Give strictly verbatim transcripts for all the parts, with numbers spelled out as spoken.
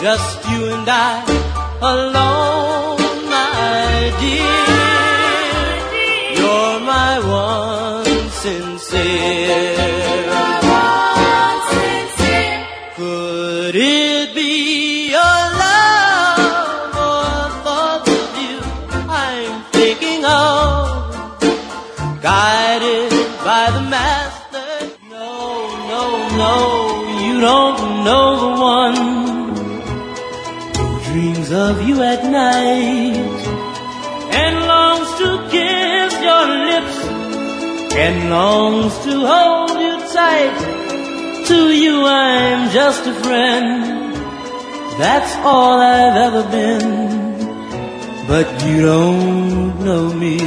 just you and I alone, my dear. You're my one sincere. One sincere. Could it be your love or thoughts of you I'm thinking of, guided by the master? No, no, no, you don't know the one who dreams of you at night and longs to kiss your lips and longs to hold you tight. To you I'm just a friend, that's all I've ever been, but you don't know me.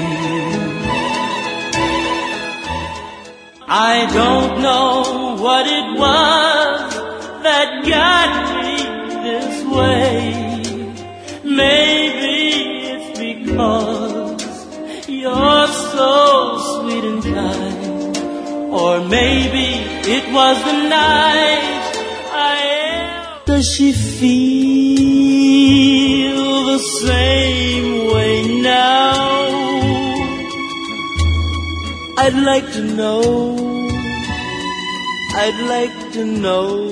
I don't know what it was that got me this way. Maybe it's because you're so sweet and kind, or maybe it was the night I am. Does she feel the same way now? I'd like to know, I'd like to know.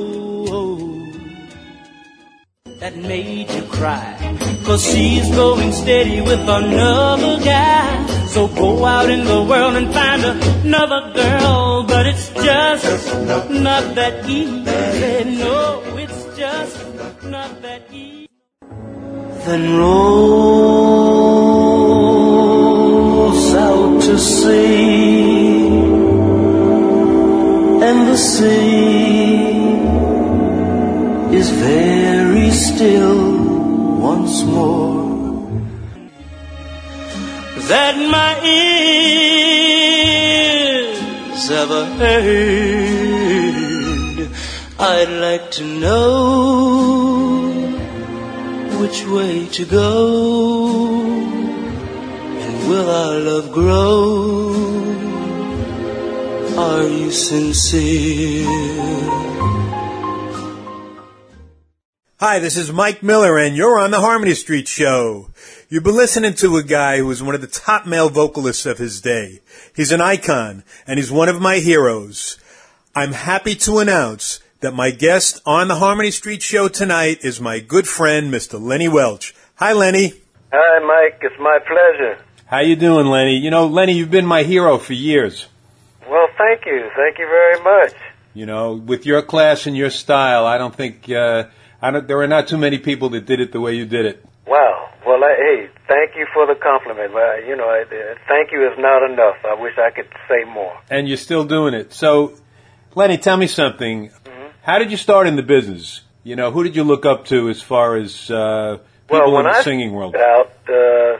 That made you cry, 'cause she's going steady with another guy. So go out in the world and find another girl, but it's just not that easy. No, it's just not that easy. Then rows out to sea, and the sea is very still once more, that my ears ever heard. I'd like to know which way to go, and will our love grow? Are you sincere? Hi, this is Mike Miller, and you're on the Harmony Street Show. You've been listening to a guy who was one of the top male vocalists of his day. He's an icon, and he's one of my heroes. I'm happy to announce that my guest on the Harmony Street Show tonight is my good friend, Mister Lenny Welch. Hi, Lenny. Hi, Mike. It's my pleasure. How you doing, Lenny? You know, Lenny, you've been my hero for years. Well, thank you. Thank you very much. You know, with your class and your style, I don't think... Uh, I don't, there are not too many people that did it the way you did it. Wow. Well, I, hey, thank you for the compliment. Well, you know, I, uh, thank you is not enough. I wish I could say more. And you're still doing it. So, Lenny, tell me something. Mm-hmm. How did you start in the business? You know, who did you look up to as far as uh, people well, in the I singing world? Out, uh,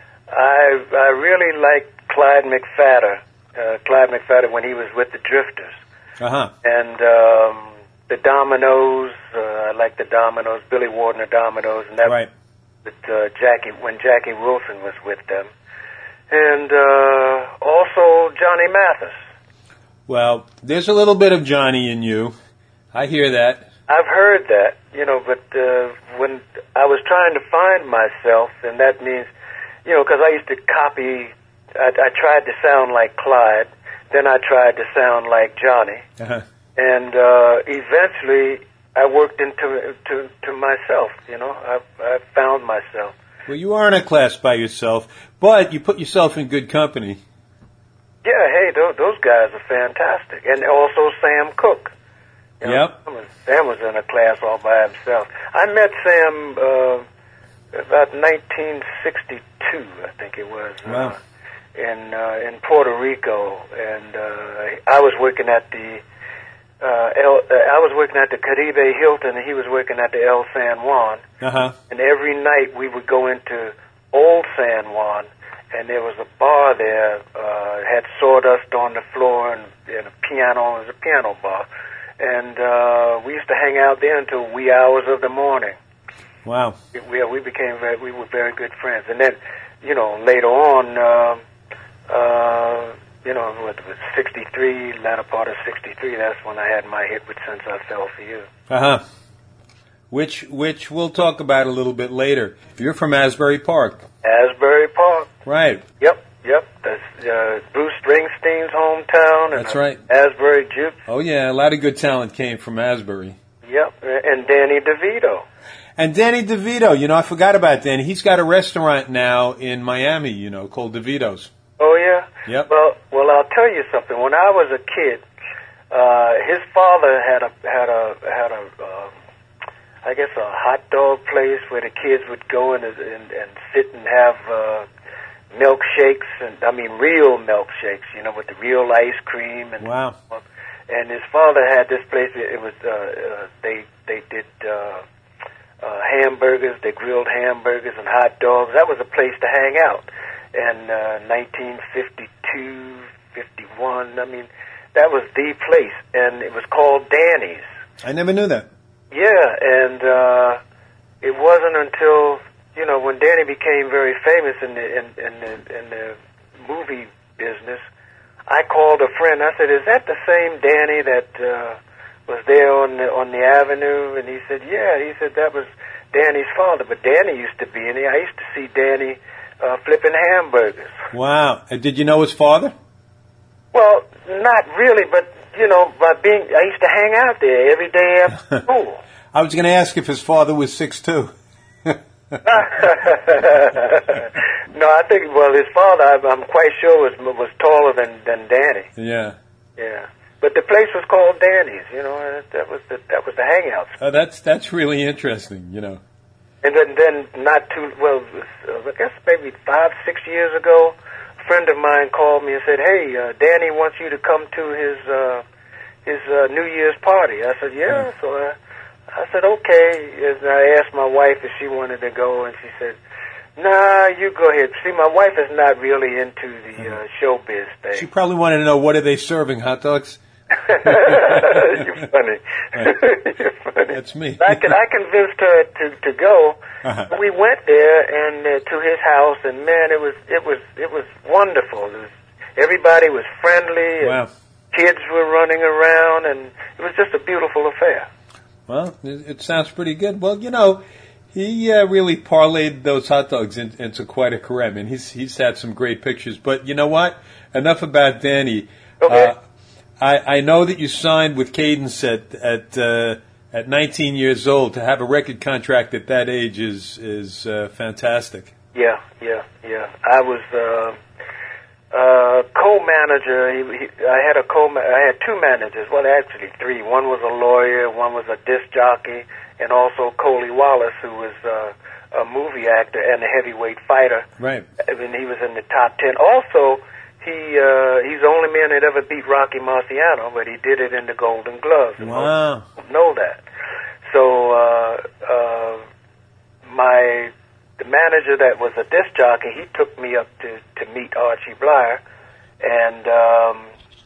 I I really liked Clyde McPhatter. Uh, Clyde McPhatter when he was with the Drifters. Uh-huh. And... Um, The Dominoes, uh, I like the Dominoes, Billy Ward and the Dominoes, and that right. with uh, Jackie when Jackie Wilson was with them, and uh, also Johnny Mathis. Well, there's a little bit of Johnny in you. I hear that. I've heard that, you know, but uh, when I was trying to find myself, and that means, you know, because I used to copy. I, I tried to sound like Clyde, then I tried to sound like Johnny. Uh-huh. And uh, eventually, I worked into to, to myself. You know, I, I found myself. Well, you are in a class by yourself, but you put yourself in good company. Yeah, hey, those, those guys are fantastic, and also Sam Cooke. You know, yep. Sam was, Sam was in a class all by himself. I met Sam uh, about nineteen sixty-two, I think it was. Wow. Uh, in uh, in Puerto Rico, and uh, I was working at the. Uh, El, uh, I was working at the Caribe Hilton, and he was working at the El San Juan. Uh-huh. And every night we would go into Old San Juan, and there was a bar there, uh, had sawdust on the floor and, and a piano. It was a piano bar. And uh, we used to hang out there until wee hours of the morning. Wow. We, we, we became very, we were very good friends. And then, you know, later on, uh, uh, you know, it was sixty-three, latter part of sixty-three, that's when I had my hit with Since I Fell For You. Uh-huh. which which we'll talk about a little bit later. You're from Asbury Park. Asbury Park. Right. Yep, yep. That's uh, Bruce Springsteen's hometown. And That's right. Asbury Jukes. Oh, yeah, a lot of good talent came from Asbury. Yep, and Danny DeVito. And Danny DeVito, you know, I forgot about Danny. He's got a restaurant now in Miami, you know, called DeVito's. Oh, yeah? Yep. Well, well, I'll tell you something. When I was a kid, uh, his father had a, had a, had a, uh, I guess a hot dog place where the kids would go and, and, and sit and have, uh, milkshakes, and I mean real milkshakes, you know, with the real ice cream. And wow. And his father had this place. It was uh, uh, they they did uh, uh, hamburgers, they grilled hamburgers and hot dogs. That was a place to hang out. And uh, nineteen fifty-two, fifty-one. I mean, that was the place, and it was called Danny's. I never knew that. Yeah, and uh, it wasn't until, you know, when Danny became very famous in the in, in the in the movie business, I called a friend. I said, "Is that the same Danny that uh, was there on the on the avenue?" And he said, "Yeah." He said that was Danny's father, but Danny used to be in there. I used to see Danny uh, flipping hamburgers. Wow! And did you know his father? Well, not really, but you know, by being, I used to hang out there every day after school. I was going to ask if his father was six two. No, I think, well, his father, I'm, I'm quite sure, was was taller than, than Danny. Yeah. Yeah. But the place was called Danny's, you know, and that was the, that was the hangout spot. Oh, that's, that's really interesting, you know. And then, then not too, well, uh, I guess maybe five, six years ago, a friend of mine called me and said, "Hey, uh, Danny wants you to come to his, uh, his, uh, New Year's party." I said, "Yeah." Yeah. So, uh, I said, "Okay." And I asked my wife if she wanted to go, and she said, "Nah, you go ahead." See, my wife is not really into the uh, showbiz thing. She probably wanted to know, what are they serving, hot dogs? You're funny. You're funny. That's me. I, can, I convinced her to, to go. Uh-huh. We went there and uh, to his house, and man, it was it was it was wonderful. It was, everybody was friendly. And wow. Kids were running around, and it was just a beautiful affair. Well, it, it sounds pretty good. Well, you know, he uh, really parlayed those hot dogs in, into quite a career. I mean, he's he's had some great pictures. But you know what? Enough about Danny. Okay. Uh, I, I know that you signed with Cadence at at uh, at nineteen years old. To have a record contract at that age is is uh, fantastic. Yeah, yeah, yeah. I was uh, uh, co-manager. He, he, I had a co. I had two managers. Well, actually three. One was a lawyer. One was a disc jockey, and also Coley Wallace, who was uh, a movie actor and a heavyweight fighter. Right. I mean, he was in the top ten. Also, he uh, he's the only man that ever beat Rocky Marciano, but he did it in the Golden Gloves. Wow. Most know that. So uh, uh, my the manager that was a disc jockey, he took me up to, to meet Archie Bleyer, and um,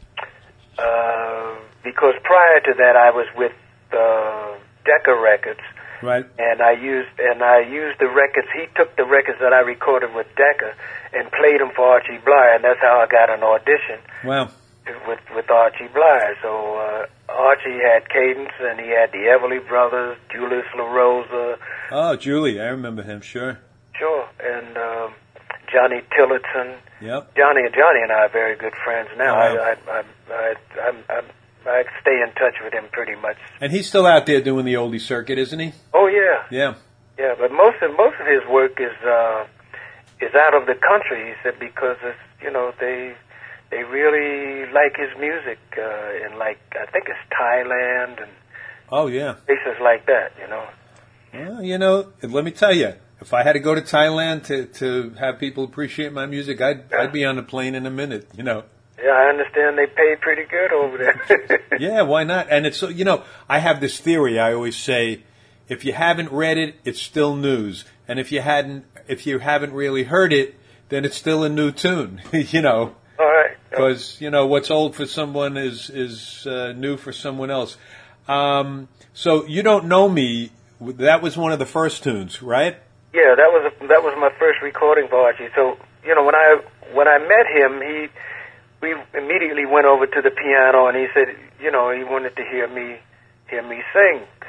uh, because prior to that I was with uh, Decca Records. Right. And I used and I used the records. He took the records that I recorded with Decca and played them for Archie Bleyer, and that's how I got an audition. Wow. With with Archie Bleyer. So uh, Archie had Cadence, and he had the Everly Brothers, Julius LaRosa. Oh, Julie, I remember him. Sure. Sure, and um, Johnny Tillotson. Yep. Johnny Johnny and I are very good friends now. Oh, wow. I, I, I, I, I'm, I'm, I stay in touch with him pretty much. And he's still out there doing the oldie circuit, isn't he? Oh yeah. Yeah. Yeah, but most of most of his work is uh, is out of the country. He said because it's, you know they they really like his music uh, in like I think it's Thailand and oh yeah places like that. You know. Well, you know, let me tell you, if I had to go to Thailand to to have people appreciate my music, I'd yeah. I'd be on the plane in a minute. You know. Yeah, I understand they pay pretty good over there. Yeah, why not? And it's, you know, I have this theory. I always say, if you haven't read it, it's still news. And if you hadn't, if you haven't really heard it, then it's still a new tune, you know. All right. Because, you know, what's old for someone is, is uh, new for someone else. Um, so You Don't Know Me, that was one of the first tunes, right? Yeah, that was a, that was my first recording for Archie. So, you know, when I when I met him, he... we immediately went over to the piano, and he said, you know, he wanted to hear me, hear me sing.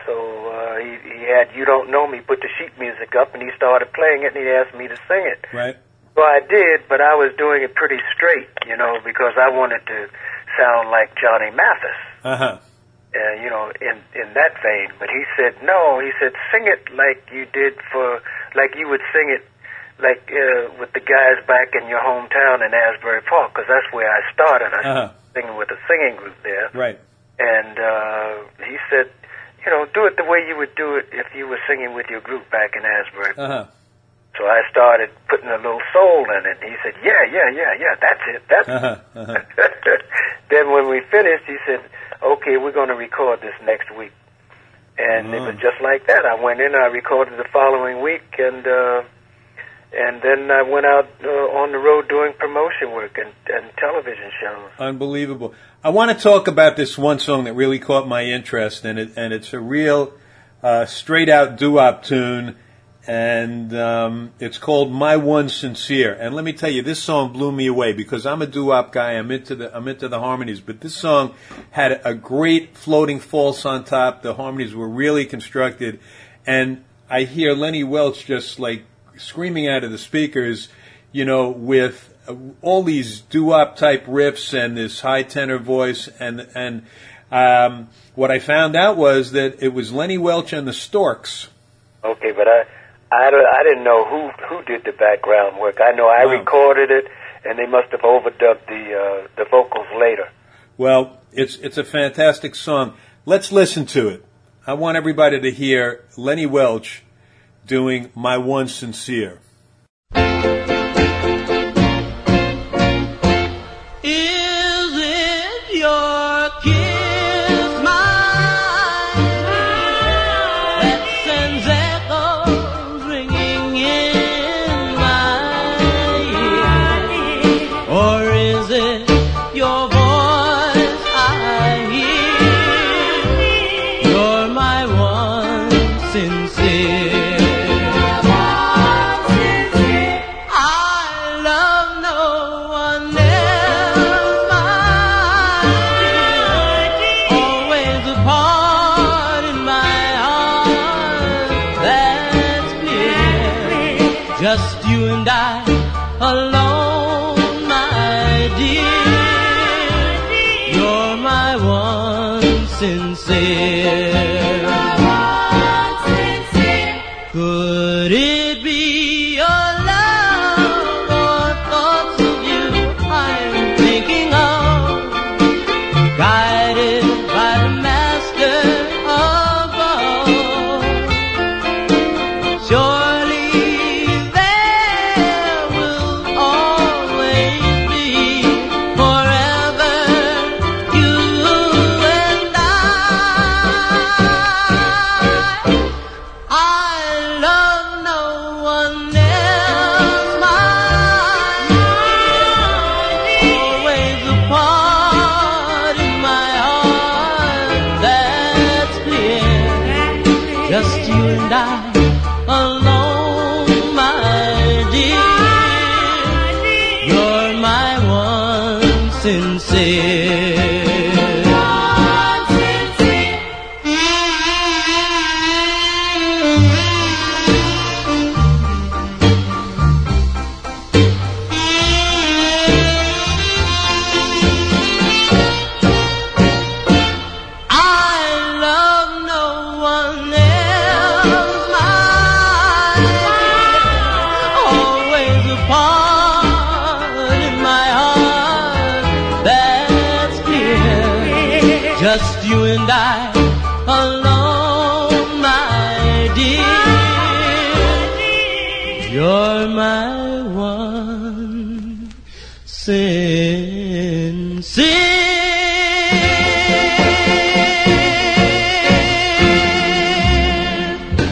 So uh, he, he had You Don't Know Me, put the sheet music up, and he started playing it, and he asked me to sing it. Right. So I did, but I was doing it pretty straight, you know, because I wanted to sound like Johnny Mathis. Uh-huh. Uh, you know, in in that vein. But he said, no, he said, sing it like you did for, like you would sing it like uh, with the guys back in your hometown in Asbury Park, because that's where I started. I started Uh-huh. singing with a singing group there. Right. And uh, he said, you know, do it the way you would do it if you were singing with your group back in Asbury. Uh-huh. So I started putting a little soul in it. He said, yeah, yeah, yeah, yeah, that's it, that's Uh-huh. it. Uh-huh. Then when we finished, he said, okay, we're going to record this next week. And it was just like that. I went in, I recorded the following week, and uh, and then I went out uh, on the road doing promotion work and, and television shows. Unbelievable. I want to talk about this one song that really caught my interest, and it and it's a real uh, straight-out doo-wop tune, and um, it's called My One Sincere. And let me tell you, this song blew me away because I'm a doo-wop guy. I'm into the I'm into the harmonies, but this song had a great floating false on top. The harmonies were really constructed, and I hear Lenny Welch just like screaming out of the speakers, you know, with uh, all these doo-wop type riffs and this high tenor voice, and and um, what I found out was that it was Lenny Welch and the Storks. Okay, but I. I, don't, I didn't know who who did the background work. I know I Wow. recorded it, and they must have overdubbed the uh, the vocals later. Well, it's it's a fantastic song. Let's listen to it. I want everybody to hear Lenny Welch doing My One Sincere. Is it your kiss, mine, that sends echoes ringing in my ear? Or is it your voice I hear? You're my one sincere. I love no one else, my dear. Always apart in my heart, that's clear. Just you and I alone, my dear. You're my one sincere. Could it be your love or thoughts of you I'm thinking of, guided by the master above? Surely there will always be forever you and I. I love no one else, my dear. Always apart in my heart, that's clear. Just you and I alone, my dear. You're my one sincere. I love no one else, my dear. Always apart in my heart, that's clear. Just you and I alone, my dear. You're my one sincere.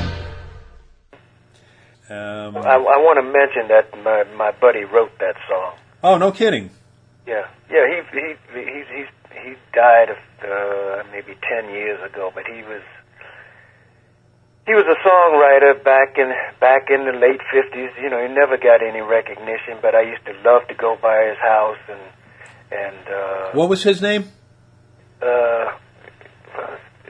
Um, I, I want to mention that my my buddy wrote that song. oh, no kidding. Yeah, yeah. He he he he he died of uh, maybe ten years ago, but he was he was a songwriter back in back in the late fifties. You know, he never got any recognition, but I used to love to go by his house and and uh, What was his name? uh,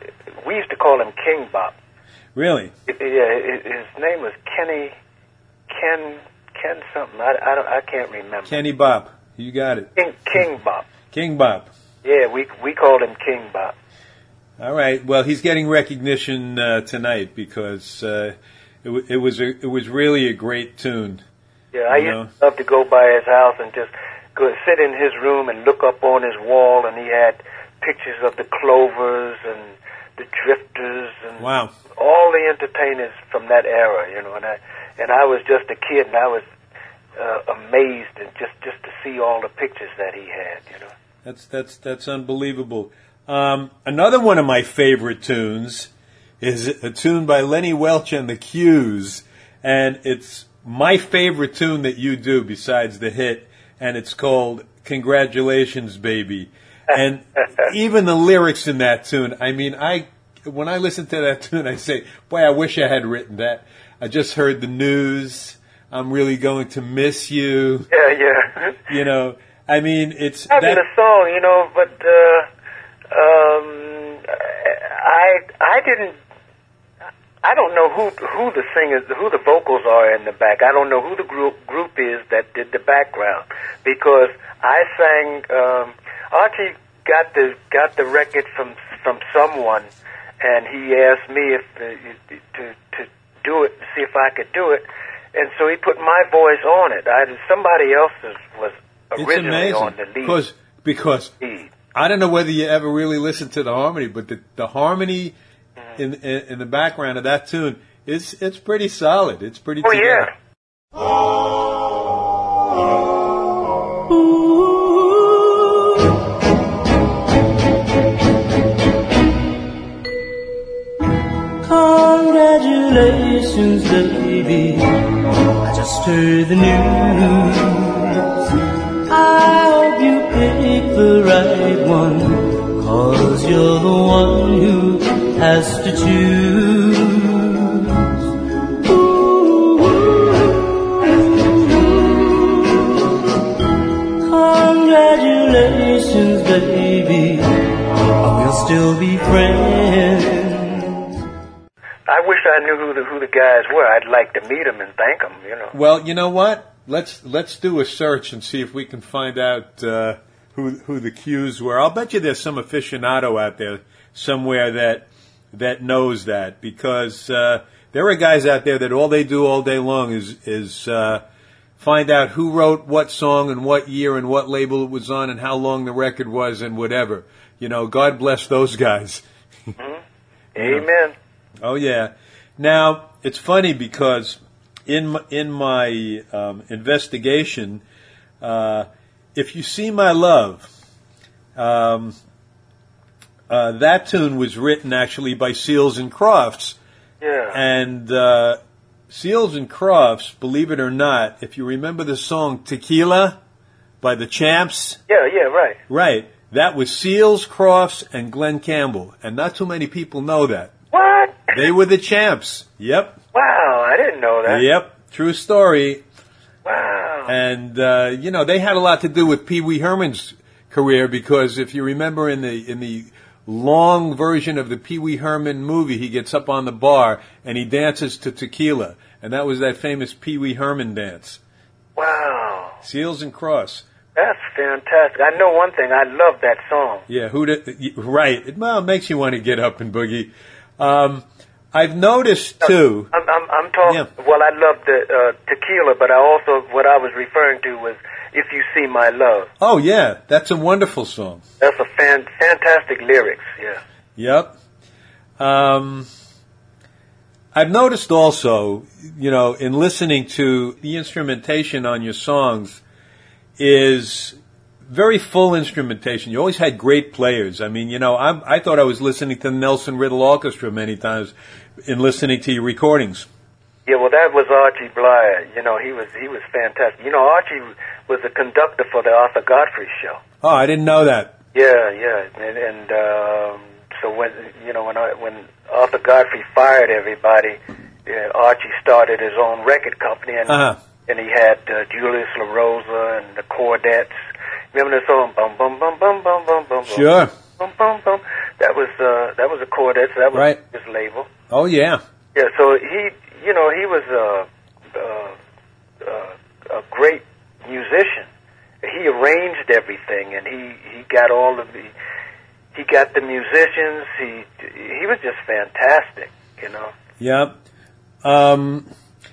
we used to call him King Bop. Really? It, yeah, it, his name was Kenny, Ken, Ken something. I, I, don't, I can't remember. Kenny Bop. You got it. King, King Bop. King Bop. Yeah, we we called him King Bop. All right. Well, he's getting recognition uh, tonight because uh, it, w- it was a, it was really a great tune. Yeah, I you used know? to love to go by his house and just go sit in his room and look up on his wall, and he had pictures of the Clovers and the Drifters and Wow. all the entertainers from that era, you know. And I and I was just a kid, and I was uh, amazed and just just to see all the pictures that he had, you know. That's that's that's unbelievable. Um, another one of my favorite tunes is a tune by Lenny Welch and the Q's, and it's my favorite tune that you do besides the hit, and it's called "Congratulations, Baby." And even the lyrics in that tune, I mean, I when I listen to that tune, I say, boy, I wish I had written that. I just heard the news. I'm really going to miss you. Yeah, yeah. You know, I mean, it's I mean, that. a song, you know, but uh, um, I I didn't. I don't know who who the singers, who the vocals are in the back. I don't know who the group group is that did the background, because I sang. Um, Archie got the got the record from from someone, and he asked me if uh, to to do it, see if I could do it, and so he put my voice on it. I somebody else's was originally it's on the lead. Because because lead. I don't know whether you ever really listened to the harmony, but the the harmony in in, in the background of that tune is it's pretty solid. It's pretty. Oh together. yeah. Congratulations, baby, I just heard the news. I hope you picked the right one, 'cause you're the one who has to choose. Ooh, congratulations, baby, we'll still be friends. I wish I knew who the who the guys were. I'd like to meet them and thank them. You know. Well, you know what? Let's let's do a search and see if we can find out uh, who who the Q's were. I'll bet you there's some aficionado out there somewhere that that knows that, because uh, there are guys out there that all they do all day long is is uh, find out who wrote what song and what year and what label it was on and how long the record was and whatever. You know, God bless those guys. Mm-hmm. Amen. Oh yeah. Now it's funny because in my, in my um, investigation, uh, If You See My Love, um, uh, that tune was written actually by Seals and Crofts. Yeah. And uh, Seals and Crofts, believe it or not, if you remember the song Tequila by the Champs. Yeah, yeah, right. Right. That was Seals, Crofts, and Glenn Campbell. And not too many people know that. What? They were the Champs. Yep. Wow, I didn't know that. Yep. True story. Wow. And, uh, you know, they had a lot to do with Pee Wee Herman's career, because if you remember in the in the long version of the Pee Wee Herman movie, he gets up on the bar and he dances to Tequila. And that was that famous Pee Wee Herman dance. Wow. Seals and Crofts. That's fantastic. I know one thing. I love that song. Yeah, who did, right. It, well, it makes you want to get up and boogie. Um, I've noticed, too. I'm, I'm, I'm talking, Yeah. well, I love the uh, Tequila, but I also, what I was referring to was If You See My Love. Oh, yeah. That's a wonderful song. That's a fan, fantastic lyrics, yeah. Yep. Um, I've noticed also, you know, in listening to the instrumentation on your songs is very full instrumentation. You always had great players. I mean, you know, I'm, I thought I was listening to the Nelson Riddle Orchestra many times in listening to your recordings. Yeah, well, that was Archie Blyer. You know, he was he was fantastic. You know, Archie was the conductor for the Arthur Godfrey show. Oh, I didn't know that. Yeah, yeah, and, and um, so when you know when I, when Arthur Godfrey fired everybody, yeah, Archie started his own record company, and Uh-huh. and he had uh, Julius LaRosa and the Chordettes. Remember the song? Bum bum bum bum bum bum bum. Sure. Bum bum bum. that was uh, that was a quartet. So that was right. his label. Oh yeah. Yeah. So he, you know, he was a, a, a, a great musician. He arranged everything, and he, he got all of the he got the musicians. He he was just fantastic. You know. Yep. Um,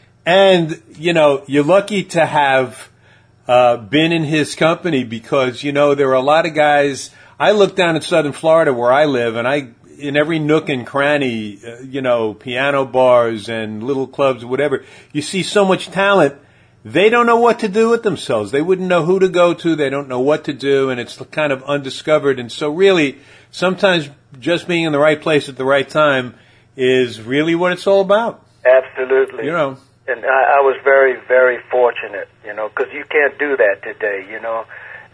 and you know, you're lucky to have uh, been in his company because you know there are a lot of guys. I look down at Southern Florida where I live, and I, in every nook and cranny, uh, you know, piano bars and little clubs, whatever, you see so much talent. They don't know what to do with themselves. They wouldn't know who to go to. They don't know what to do, and it's kind of undiscovered. And so really, sometimes just being in the right place at the right time is really what it's all about. Absolutely. You know. And I, I was very, very fortunate, you know, because you can't do that today, you know.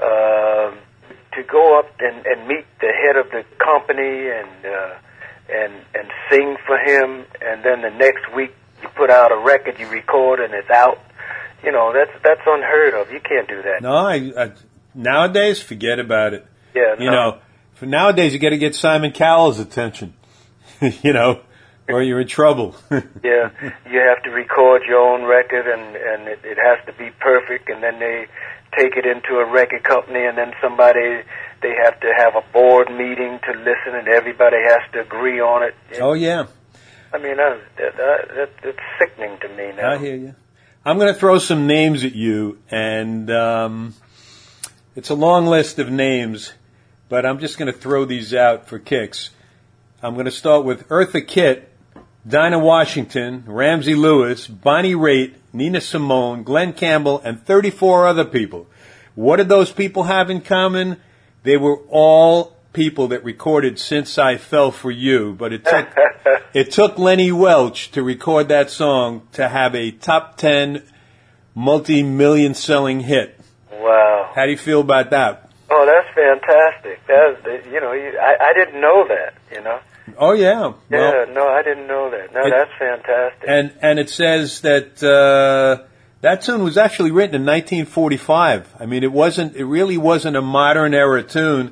Uh, to go up and, and meet the head of the company and uh, and and sing for him, and then the next week you put out a record, you record, and it's out. You know, that's that's unheard of. You can't do that. No, I, I nowadays forget about it. Yeah, you no. know, for nowadays you got to get Simon Cowell's attention. You know, or you're in trouble. Yeah, you have to record your own record, and and it, it has to be perfect, and then they take it into a record company, and then somebody, they have to have a board meeting to listen, and everybody has to agree on it. Oh, yeah. I mean, that, that, that, it's sickening to me now. I hear you. I'm going to throw some names at you, and um, it's a long list of names, but I'm just going to throw these out for kicks. I'm going to start with Eartha Kitt, Dinah Washington, Ramsey Lewis, Bonnie Raitt, Nina Simone, Glenn Campbell, and thirty-four other people. What did those people have in common? They were all people that recorded Since I Fell for You, but it took it took Lenny Welch to record that song to have a top ten multi-million selling hit. Wow. How do you feel about that? Oh, that's fantastic. That's, you know, I, I didn't know that, you know. Oh, yeah. Yeah, well, no, I didn't know that. No, it, that's fantastic. And and it says that uh, that tune was actually written in nineteen forty-five. I mean, it wasn't. It really wasn't a modern era tune.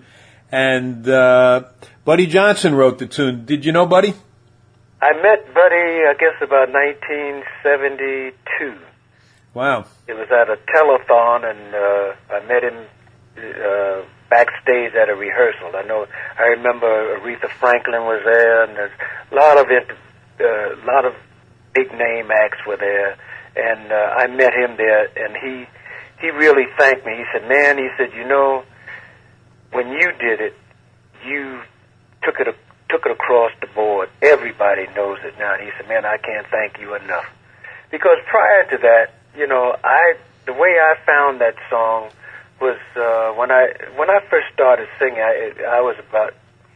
And uh, Buddy Johnson wrote the tune. Did you know Buddy? I met Buddy, I guess, about nineteen seventy-two. Wow. It was at a telethon, and uh, I met him uh, backstage at a rehearsal. I know. I remember Aretha Franklin was there, and there's a lot of it, uh, a lot of big name acts were there. And uh, I met him there, and he he really thanked me. He said, "Man," he said, "you know, when you did it, you took it took it across the board. Everybody knows it now." And he said, "Man, I can't thank you enough." Because prior to that, you know, I the way I found that song was uh, when I when I first started singing. I, I was about.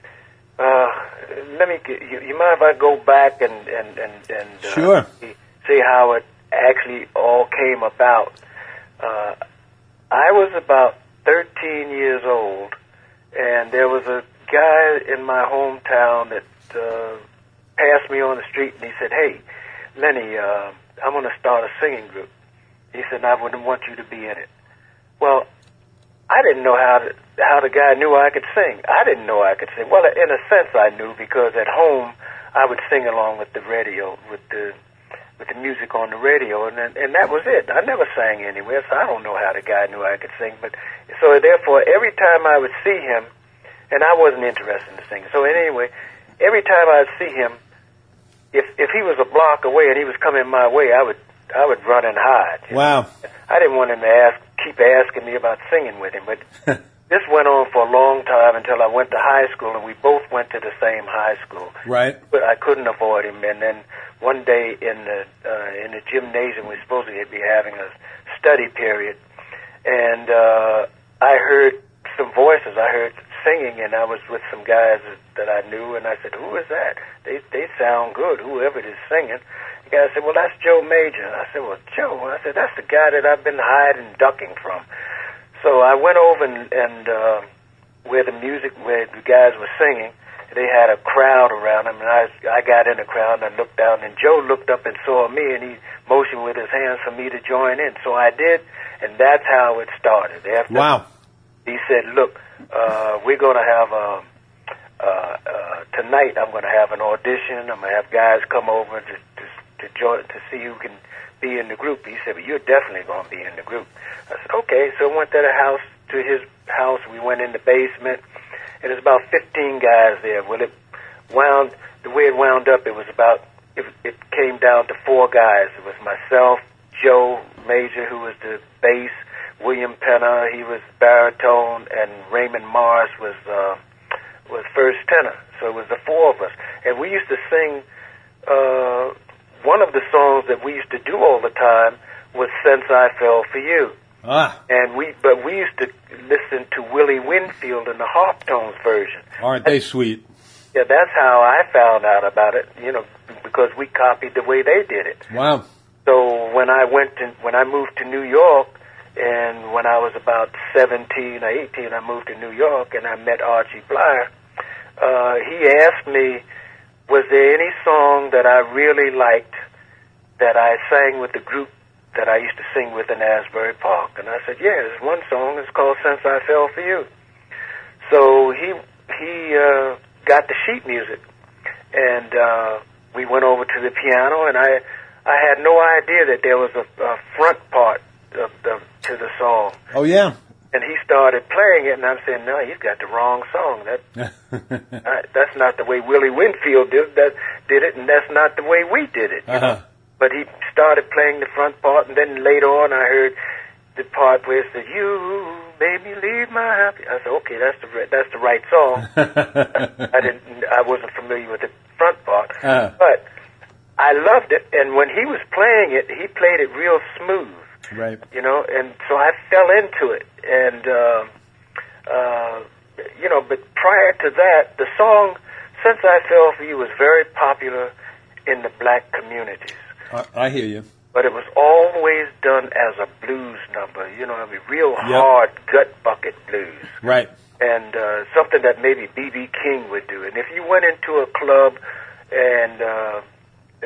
Uh, let me. You, you mind if I go back and and and, and uh, sure. see, see how it actually all came about? Uh, I was about thirteen years old, and there was a guy in my hometown that uh, passed me on the street, and he said, "Hey, Lenny, uh, I'm going to start a singing group." He said, "I wouldn't want you to be in it." Well, I didn't know how to, how the guy knew I could sing. I didn't know I could sing. Well, in a sense, I knew, because at home I would sing along with the radio, with the with the music on the radio, and and that was it. I never sang anywhere, so I don't know how the guy knew I could sing. But so therefore, every time I would see him, and I wasn't interested in singing. So anyway, every time I'd see him, if if he was a block away and he was coming my way, I would I would run and hide. Wow. I didn't want him to ask, keep asking me about singing with him, but this went on for a long time until I went to high school, and we both went to the same high school. Right. But I couldn't avoid him, and then one day in the uh, in the gymnasium, we were supposed to be having a study period, and uh, I heard some voices. I heard singing, and I was with some guys that I knew, and I said, "Who is that? They they sound good, whoever it is singing." The guy said, "Well, that's Joe Major." I said, "Well, Joe?" I said, "That's the guy that I've been hiding, ducking from." So I went over and, and uh, where the music, where the guys were singing, they had a crowd around them, and I I got in the crowd, and I looked down, and Joe looked up and saw me, and he motioned with his hands for me to join in. So I did, and that's how it started. After wow. He said, "Look, uh, we're going to have a, uh, uh, tonight I'm going to have an audition. I'm going to have guys come over to, to, to join, to see who can be in the group. He said, well, you're definitely going to be in the group. I said, okay. So I went to the house, to his house. We went in the basement, and there's about fifteen guys there. Well, it wound, the way it wound up, it was about, it, it came down to four guys. It was myself, Joe Major, who was the bass, William Penner, he was baritone, and Raymond Morris was uh, was first tenor. So it was the four of us. And we used to sing, uh, one of the songs that we used to do all the time was Since I Fell For You. Ah. And we, but we used to listen to Willie Winfield in the harp tones version. Aren't they sweet? Yeah, that's how I found out about it, you know, because we copied the way they did it. Wow. So when I went to, when I moved to New York, and when I was about seventeen or eighteen, I moved to New York, and I met Archie Blyer. Uh, he asked me, was there any song that I really liked that I sang with the group that I used to sing with in Asbury Park? And I said, yeah, there's one song. It's called Since I Fell For You. So he he uh, got the sheet music, and uh, we went over to the piano, and I I had no idea that there was a, a front part of the, to the song. Oh, yeah. And he started playing it, and I'm saying, no, he's got the wrong song. That uh, that's not the way Willie Winfield did that did it, and that's not the way we did it. Uh-huh. But he started playing the front part, and then later on I heard the part where it said, "You made me leave my happy." I said, "Okay, that's the that's the right song." I didn't, I wasn't familiar with the front part, uh-huh. but I loved it. And when he was playing it, he played it real smooth. Right. You know, and so I fell into it, and uh, uh, you know, but prior to that, the song "Since I Fell For You" was very popular in the black communities. I, I hear you. But it was always done as a blues number, you know, I mean, real Yep. hard gut bucket blues. Right. And uh, something that maybe B B King would do. And if you went into a club, and uh, uh,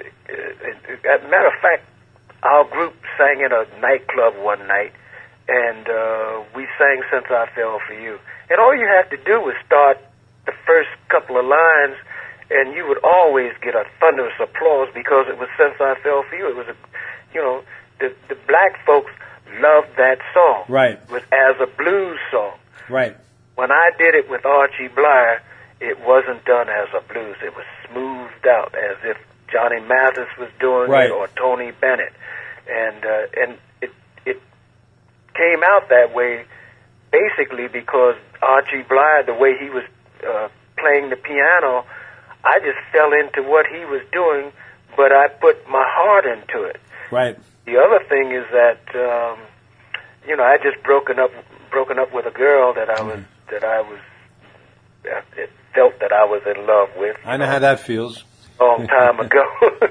uh, as a matter of fact, our group sang in a nightclub one night, and uh, we sang Since I Fell For You. And all you had to do was start the first couple of lines, and you would always get a thunderous applause because it was Since I Fell For You. It was, a, you know, the, the black folks loved that song. Right. It was as a blues song. Right. When I did it with Archie Blyer, it wasn't done as a blues. It was smoothed out as if Johnny Mathis was doing Right. it or Tony Bennett. And uh, and it it came out that way basically because Archie Blyer, the way he was uh, playing the piano, I just fell into what he was doing, but I put my heart into it. Right. The other thing is that um, you know I just broken up broken up with a girl that I was mm-hmm. that I was uh, it felt that I was in love with. I know how that feels. A long time ago,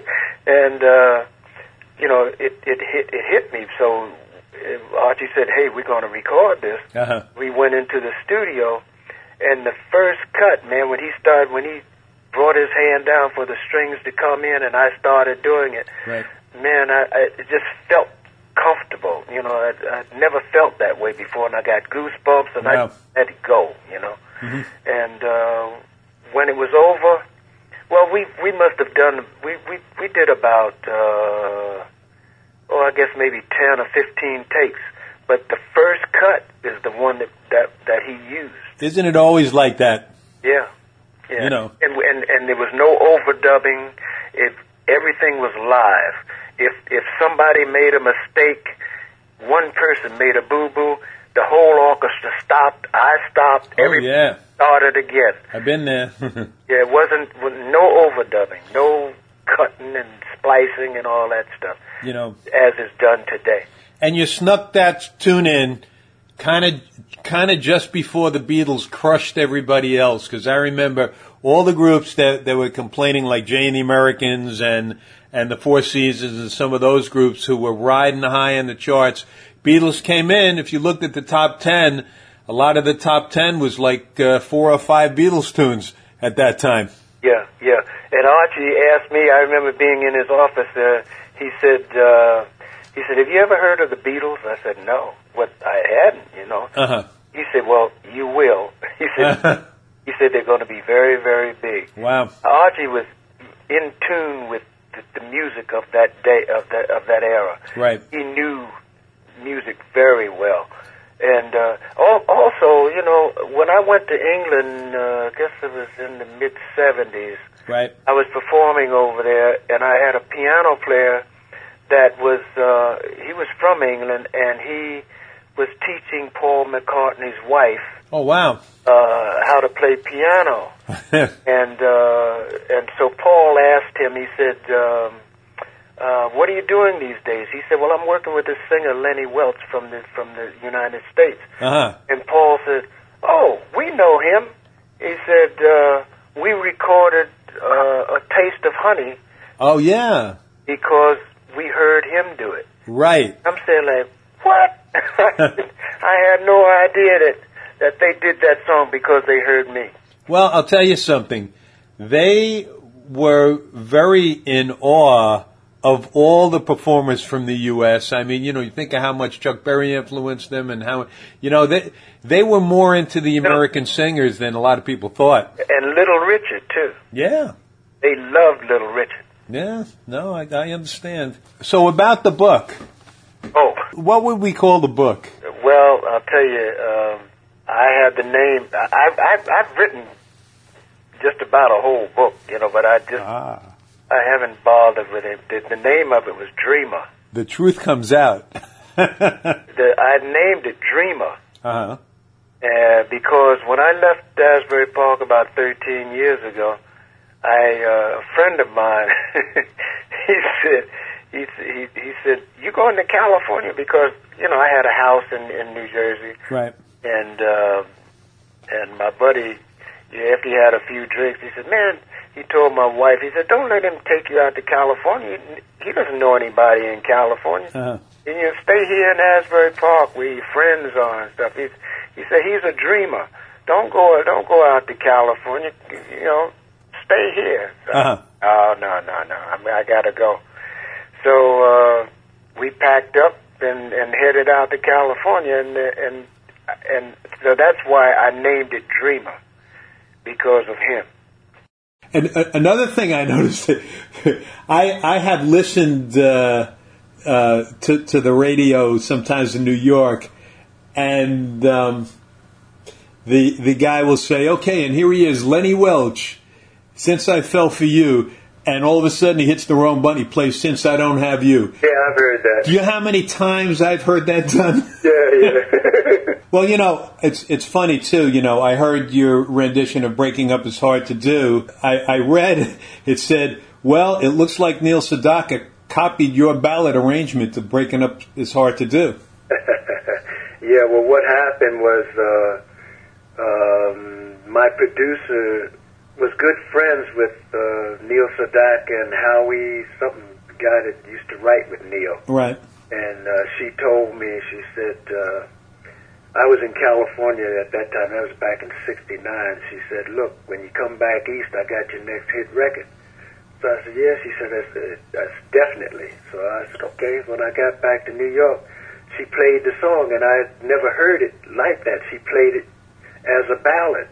and uh, you know it it hit it hit me. So uh, Archie said, "Hey, we're going to record this." Uh-huh. We went into the studio, and the first cut, man, when he started when he brought his hand down for the strings to come in, and I started doing it. Right. Man, I, I it just felt comfortable. You know, I, I never felt that way before, and I got goosebumps, and wow. I let it go. You know, mm-hmm. and uh, when it was over, well, we we must have done we we we did about uh, oh, I guess maybe ten or fifteen takes, but the first cut is the one that that that he used. Isn't it always like that? Yeah. Yeah. You know, and, and and there was no overdubbing. If everything was live, if if somebody made a mistake, one person made a boo boo, the whole orchestra stopped. I stopped. Oh, Everybody yeah. started again. I've been there. Yeah, it wasn't no overdubbing, no cutting and splicing and all that stuff. You know, as is done today. And you snuck that tune in, kind of. Kind of just before the Beatles crushed everybody else, because I remember all the groups that, that were complaining, like Jay and the Americans and and the Four Seasons and some of those groups who were riding high in the charts. Beatles came in. If you looked at the top ten, a lot of the top ten was like uh, four or five Beatles tunes at that time. Yeah, yeah. And Archie asked me. I remember being in his office. Uh, he said. Uh, He said, "Have you ever heard of the Beatles?" I said, "No." What I hadn't, you know. Uh-huh. He said, "Well, you will." He said, He said they're going to be very, very big. Wow. Archie was in tune with the, the music of that day, of that of that era. Right. He knew music very well. And uh, also, you know, when I went to England, uh, I guess it was in the mid seventies. Right. I was performing over there, and I had a piano player that was, uh, he was from England, and he was teaching Paul McCartney's wife Oh, wow. uh, how to play piano. and uh, and so Paul asked him, he said, um, uh, what are you doing these days? He said, well, I'm working with this singer, Lenny Welch, from the, from the United States. Uh-huh. And Paul said, oh, we know him. He said, uh, we recorded uh, A Taste of Honey. Oh, yeah. Because we heard him do it. Right. I'm saying, like, what? I had no idea that, that they did that song because they heard me. Well, I'll tell you something. They were very in awe of all the performers from the U S. I mean, you know, you think of how much Chuck Berry influenced them and how, you know, they they were more into the American singers than a lot of people thought. And Little Richard, too. Yeah. They loved Little Richard. Yeah. No, I, I understand. So about the book. Oh. What would we call the book? Well, I'll tell you, um, I had the name, I've, I've, I've written just about a whole book, you know, but I just, Ah. I haven't bothered with it. The, the name of it was Dreamer. The truth comes out. the, I named it Dreamer. Uh-huh. Uh, because when I left Asbury Park about thirteen years ago, I, uh, a friend of mine, he said, he, he, he said, you going to California? Because, you know, I had a house in, in New Jersey. Right. And, uh, and my buddy, after he had a few drinks, he said, man, he told my wife, he said, don't let him take you out to California. He doesn't know anybody in California. Uh-huh. And you stay here in Asbury Park where your friends are and stuff. He's, he said, he's a dreamer. Don't go, don't go out to California. You know, stay here. So, Uh-huh. oh, no, no, no. I mean, I gotta go. So, uh, we packed up and, and headed out to California, and, and, and so that's why I named it Dreamer, because of him. And uh, another thing I noticed, I I have listened uh, uh, to to the radio sometimes in New York, and um, the the guy will say, "Okay, and here he is, Lenny Welch, Since I Fell for You," and all of a sudden he hits the wrong button. He plays "Since I Don't Have You." Yeah, I've heard that. Do you know how many times I've heard that done? Yeah, yeah. Well, you know, it's it's funny, too. You know, I heard your rendition of Breaking Up Is Hard to Do. I, I read, it said, well, it looks like Neil Sedaka copied your ballad arrangement of Breaking Up Is Hard to Do. Yeah, well, what happened was uh, um, my producer was good friends with uh, Neil Sedaka and Howie, something, the guy that used to write with Neil. Right. And uh, she told me, she said, uh, I was in California at that time, that was back in sixty-nine. She said, look, when you come back east, I got your next hit record. So I said, yeah. She said, that's, uh, that's definitely. So I said, okay. When I got back to New York, she played the song, and I had never heard it like that. She played it as a ballad.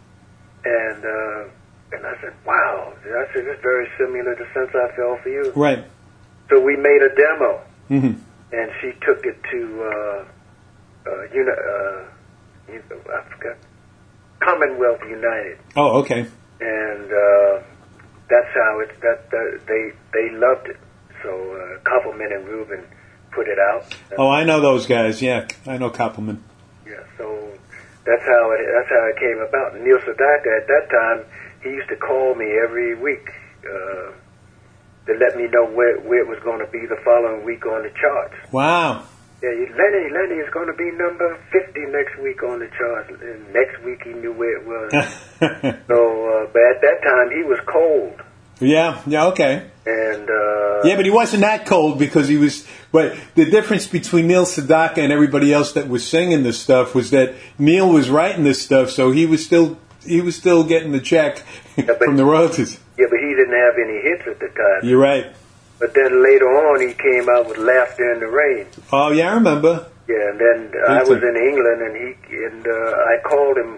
And uh, and I said, wow. I said, it's very similar to Since I Fell for You. Right. So we made a demo, Mm-hmm. and she took it to, uh, uh, you know, uh, you, I forgot, Commonwealth United. Oh, okay. And uh, that's how it, that, that they they loved it. So uh, Koppelman and Rubin put it out. Oh, I know those guys. Yeah, I know Koppelman. Yeah, so that's how it that's how it came about. Neil Sedaka at that time, he used to call me every week uh, to let me know where where it was going to be the following week on the charts. Wow. Yeah, you, Lenny Lenny is going to be number fifty next week on the charts. And next week he knew where it was. So, uh, but at that time he was cold. Yeah, yeah, okay. And uh, Yeah, but he wasn't that cold because he was. But the difference between Neil Sedaka and everybody else that was singing this stuff was that Neil was writing this stuff, so he was still he was still getting the check yeah, from the royalties. Yeah, but he didn't have any hits at the time. You're right. But then later on, he came out with "Laughter in the Rain." Oh yeah, I remember. Yeah, and then uh, I was in England, and he and uh, I called him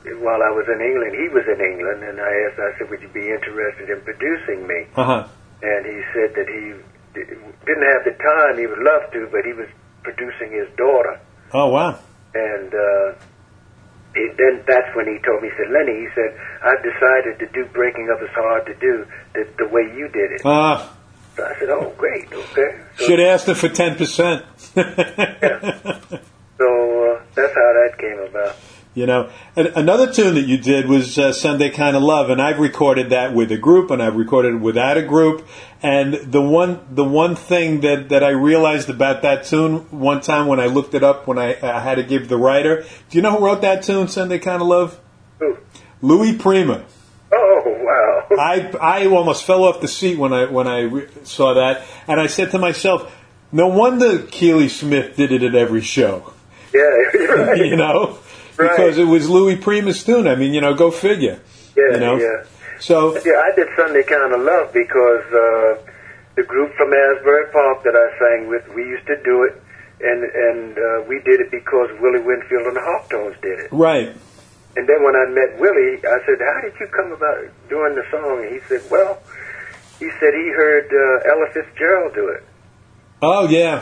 while I was in England, he was in England, and I asked, I said, would you be interested in producing me? Uh-huh. And he said that he didn't have the time, he would love to, but he was producing his daughter. Oh, wow. And uh, it, then that's when he told me, he said, Lenny, he said, I've decided to do Breaking Up Is Hard to Do the, the way you did it. Ah. Uh. So I said, oh, great, okay. So, should have asked him for ten percent. Yeah. So uh, that's how that came about. You know, and another tune that you did was uh, Sunday Kind of Love, and I've recorded that with a group, and I've recorded it without a group. And the one the one thing that, that I realized about that tune one time when I looked it up, when I, I had to give the writer, do you know who wrote that tune, Sunday Kind of Love? Who? Louis Prima. Oh, wow. I I almost fell off the seat when I when I re- saw that, and I said to myself, no wonder Keely Smith did it at every show. Yeah, you're right. You know, right. Because it was Louis Prima's tune. I mean, you know, go figure. Yeah, you know? yeah. So yeah, I did Sunday Kind of Love because uh, the group from Asbury Park that I sang with, we used to do it, and and uh, we did it because Willie Winfield and the Hoptones did it. Right. And then when I met Willie, I said, how did you come about doing the song? And he said, well, he said he heard uh, Ella Fitzgerald do it. Oh, yeah.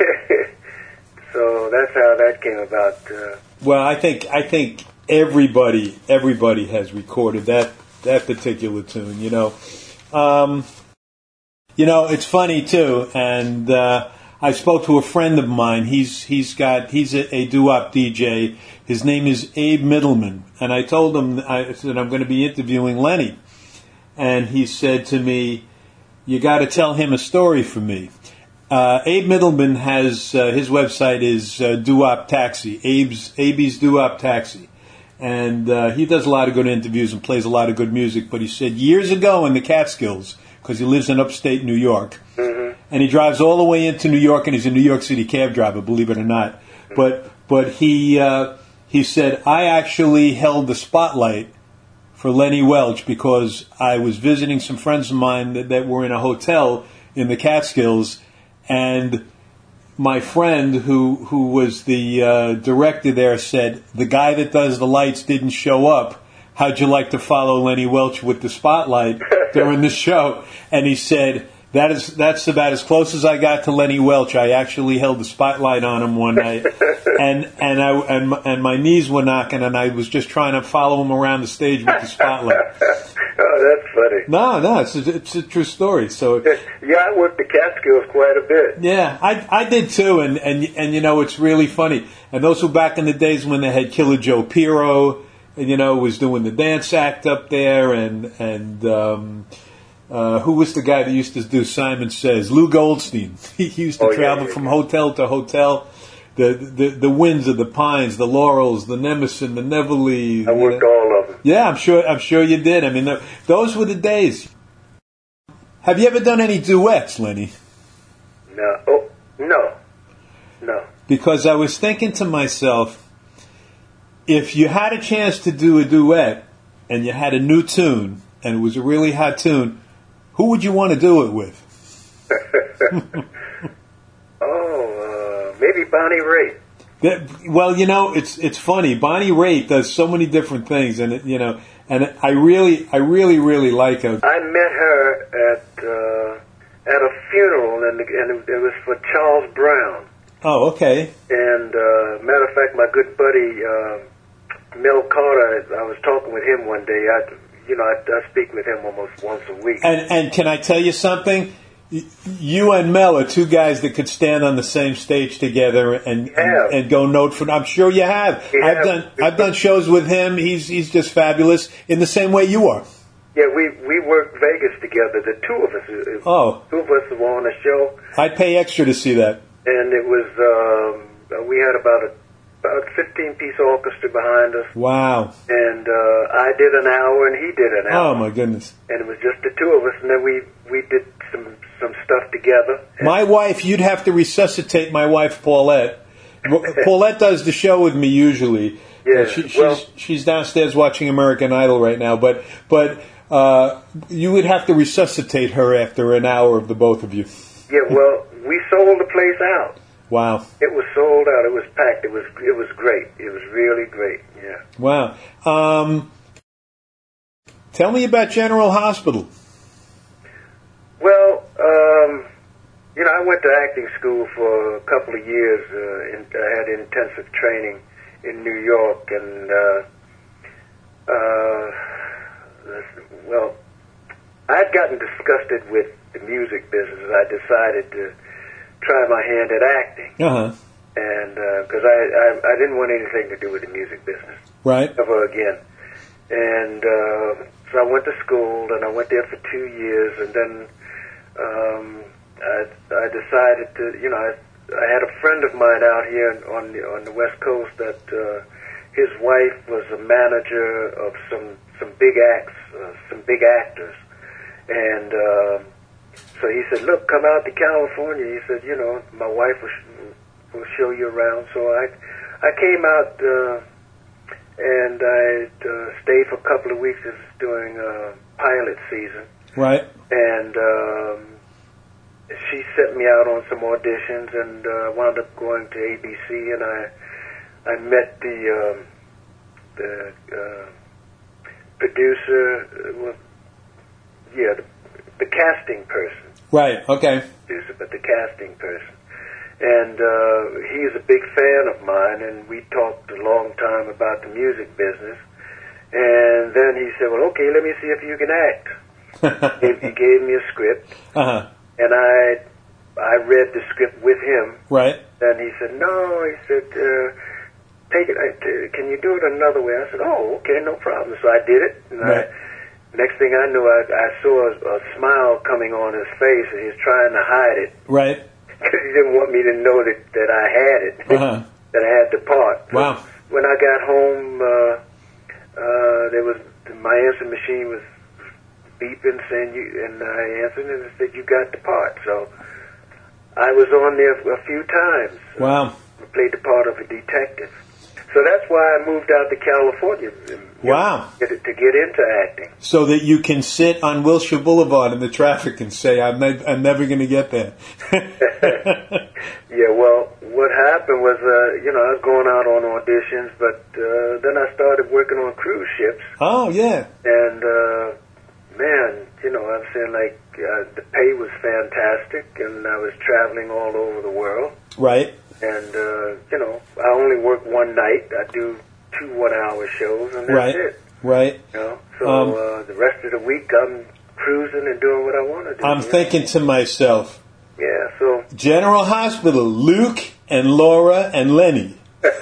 So that's how that came about. Uh, well, I think I think everybody everybody has recorded that that particular tune. You know, um, you know it's funny too. And uh, I spoke to a friend of mine. He's he's got he's a, a doo-wop D J. His name is Abe Middleman, and I told him I said I'm going to be interviewing Lenny, and he said to me, "You got to tell him a story for me." Uh, Abe Middleman has uh, his website is uh, Doo-Wop Taxi, Abe's Abe's Doo-Wop Taxi, and uh, he does a lot of good interviews and plays a lot of good music. But he said years ago in the Catskills, because he lives in upstate New York, mm-hmm. and he drives all the way into New York, and he's a New York City cab driver, believe it or not. Mm-hmm. But but he uh, he said I actually held the spotlight for Lenny Welch because I was visiting some friends of mine that, that were in a hotel in the Catskills. And my friend, who who was the uh, director there, said, the guy that does the lights didn't show up. How'd you like to follow Lenny Welch with the spotlight during the show? And he said, that is that's about as close as I got to Lenny Welch. I actually held the spotlight on him one night, and and I and and my knees were knocking, and I was just trying to follow him around the stage with the spotlight. Oh, that's funny. No, no, it's a, it's a true story. So yeah, I worked the Catskills quite a bit. Yeah, I I did too, and and and you know it's really funny. And those were back in the days when they had Killer Joe Pirro, and you know was doing the dance act up there, and and. Um, Uh, who was the guy that used to do Simon Says? Lou Goldstein. He used to oh, travel yeah, yeah, from yeah. hotel to hotel. The, the the Windsor, the Pines, the Laurels, the Nemesis, the Neverly. I worked know. all of them. Yeah, I'm sure. I'm sure you did. I mean, the, those were the days. Have you ever done any duets, Lenny? No. Oh, no. No. Because I was thinking to myself, if you had a chance to do a duet and you had a new tune and it was a really hot tune, who would you want to do it with? oh, uh, maybe Bonnie Raitt. That, well, you know, it's it's funny. Bonnie Raitt does so many different things, and it, you know, and I really, I really, really like her. I met her at uh, at a funeral, and, and it was for Charles Brown. Oh, okay. And uh, matter of fact, my good buddy uh, Mel Carter, I was talking with him one day. I. You know, I, I speak with him almost once a week. And and can I tell you something? You and Mel are two guys that could stand on the same stage together and and, and go note for. I'm sure you have. We I've have. done I've done shows with him. He's he's just fabulous in the same way you are. Yeah, we we worked Vegas together. The two of us. Oh, two of us were on a show. I'd pay extra to see that. And it was um, we had about a. About a fifteen-piece orchestra behind us. Wow. And uh, I did an hour, and he did an hour. Oh, my goodness. And it was just the two of us, and then we, we did some, some stuff together. My wife, you'd have to resuscitate my wife, Paulette. Paulette does the show with me usually. Yeah. Uh, she, she's, well, she's downstairs watching American Idol right now, but but uh, you would have to resuscitate her after an hour of the both of you. Yeah, well, we sold the place out. Wow. It was sold out. It was packed. It was it was great. It was really great. Yeah. Wow. Um, tell me about General Hospital. Well, um, you know, I went to acting school for a couple of years. Uh, in, I had intensive training in New York, and uh, uh, well, I'd gotten disgusted with the music business. I decided to try my hand at acting, Uh-huh. and because uh, I, I I didn't want anything to do with the music business, Right. ever again. And uh, so I went to school, and I went there for two years, and then um, I I decided to, you know, I, I had a friend of mine out here on the on the West Coast that uh, his wife was a manager of some some big acts, uh, some big actors, and. Uh, So he said, look, come out to California. He said, you know, my wife will, sh- will show you around. So I I came out uh, and I uh, stayed for a couple of weeks. This was during uh, pilot season. Right. And um, she sent me out on some auditions and uh, wound up going to A B C. And I I met the, um, the uh, producer, uh, well, yeah, the, the casting person. Right, okay. But the casting person. And uh, he's a big fan of mine, and we talked a long time about the music business. And then he said, well, okay, let me see if you can act. he, he gave me a script, Uh-huh. and I I read the script with him. Right. And he said, no, he said, uh, take it, uh, can you do it another way? I said, oh, okay, no problem. So I did it, and Right. I... Next thing I knew, I, I saw a, a smile coming on his face, and he was trying to hide it Right. because he didn't want me to know that, that I had it, Uh-huh. that I had the part. So Wow. when I got home, uh, uh, there was my answering machine was beeping, saying you, and I answered, and it said you got the part. So I was on there a few times. Wow. I played the part of a detective. So that's why I moved out to California. Wow. To get, to get into acting. So that you can sit on Wilshire Boulevard in the traffic and say, I'm, ne- I'm never going to get there. Yeah, well, what happened was, uh, you know, I was going out on auditions, but uh, then I started working on cruise ships. Oh, yeah. And, uh, man, you know, I'm saying, like, uh, the pay was fantastic, and I was traveling all over the world. Right. And, uh, you know, I only work one night. I do two one-hour shows, and that's Right. it. Right. You know, so Um, uh, the rest of the week I'm cruising and doing what I want to do. I'm you know? thinking to myself, Yeah, so... General Hospital, Luke and Laura and Lenny.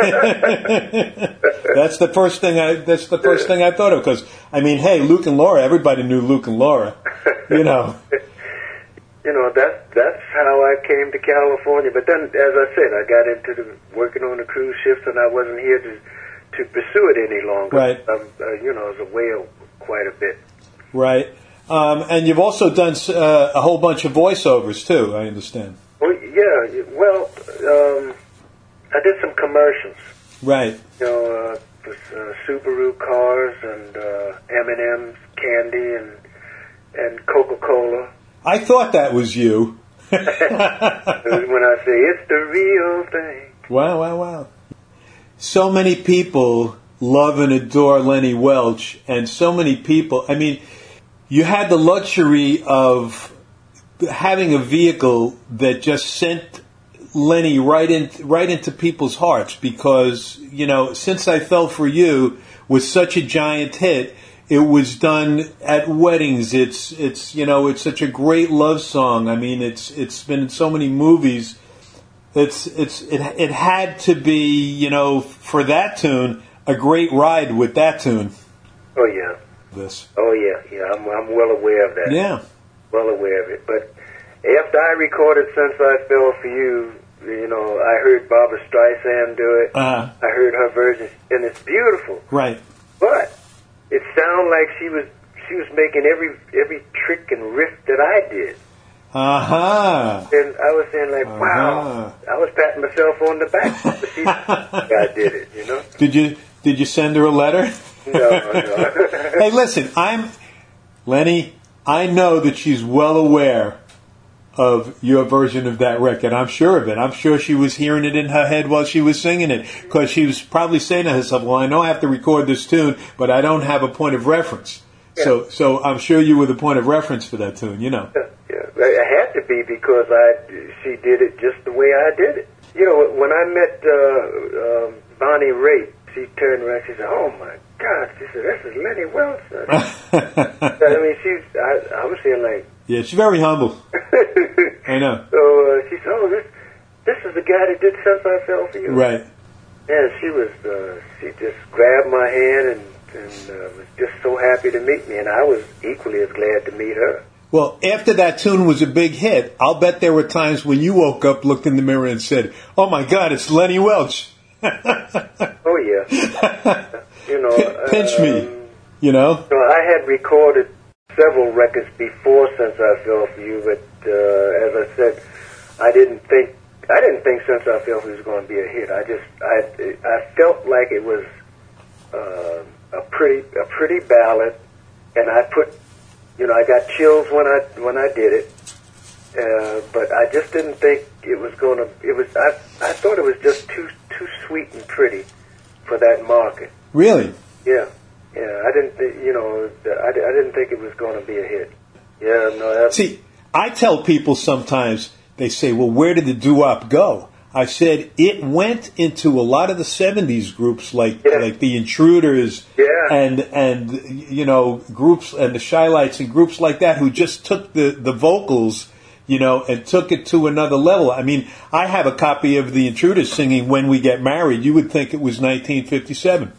That's the first thing I. That's the first thing I thought of because I mean, hey, Luke and Laura. Everybody knew Luke and Laura. You know. You know, that's that's how I came to California. But then, as I said, I got into the, working on the cruise ships, and I wasn't here to to pursue it any longer. Right. I'm, uh, you know, I was away quite a bit. Right. Um, and you've also done uh, a whole bunch of voiceovers too. I understand. Well, yeah. Well, um, I did some commercials. Right. You know, uh, with, uh, Subaru cars and uh, M and M's candy and and Coca-Cola. I thought that was you. When I say it's the real thing. Wow, wow, wow. So many people love and adore Lenny Welch, and so many people, I mean, you had the luxury of having a vehicle that just sent Lenny right in, right into people's hearts because, you know, Since I Fell for You was such a giant hit. It was done at weddings. It's it's you know it's such a great love song. I mean it's it's been in so many movies. It's it's it it had to be you know for that tune a great ride with that tune. Oh yeah. This. Oh yeah, yeah. I'm I'm well aware of that. Yeah. Well aware of it. But after I recorded Since I Fell for You, you know, I heard Barbra Streisand do it. Uh-huh. I heard her version, and it's beautiful. Right. But it sounded like she was she was making every every trick and riff that I did. Uh-huh. And I was saying like, Uh-huh. wow, I was patting myself on the back. But she, I did it, you know. Did you did you send her a letter? No, no. Hey, listen, I'm Lenny. I know that she's well aware of your version of that record. I'm sure of it. I'm sure she was hearing it in her head while she was singing it, because she was probably saying to herself, well, I know I have to record this tune, but I don't have a point of reference. Yeah. So so I'm sure you were the point of reference for that tune, you know. Yeah, yeah. It had to be, because I she did it just the way I did it. You know, when I met uh, um, Bonnie Raitt, she turned around, she said, oh, my God. She said, this is Lenny Wilson. I mean, she's, I, I was saying, like... Yeah, she's very humble. I know. So uh, she said, oh, this this is the guy that did Since I Fell For You. Right. And she was, uh, she just grabbed my hand and, and uh, was just so happy to meet me. And I was equally as glad to meet her. Well, after that tune was a big hit, I'll bet there were times when you woke up, looked in the mirror, and said, oh, my God, it's Lenny Welch. Oh, yeah. You know. Pinch um, me, you know. So I had recorded several records before Since I Fell For You, but uh, as I said, I didn't think I didn't think Since I Fell For You was going to be a hit. I just I I felt like it was uh, a pretty a pretty ballad, and I put you know I got chills when I when I did it, uh, but I just didn't think it was going to. It was I I thought it was just too too sweet and pretty for that market. Really? Yeah. Yeah, I didn't, th- you know, I, I didn't think it was going to be a hit. Yeah, no. That's... See, I tell people sometimes, they say, well, where did the doo-wop go? I said it went into a lot of the seventies groups, like yeah. like the Intruders, yeah. and and you know groups and the Shy-Lites and groups like that, who just took the the vocals, you know, and took it to another level. I mean, I have a copy of the Intruders singing "When We Get Married." You would think it was nineteen fifty-seven.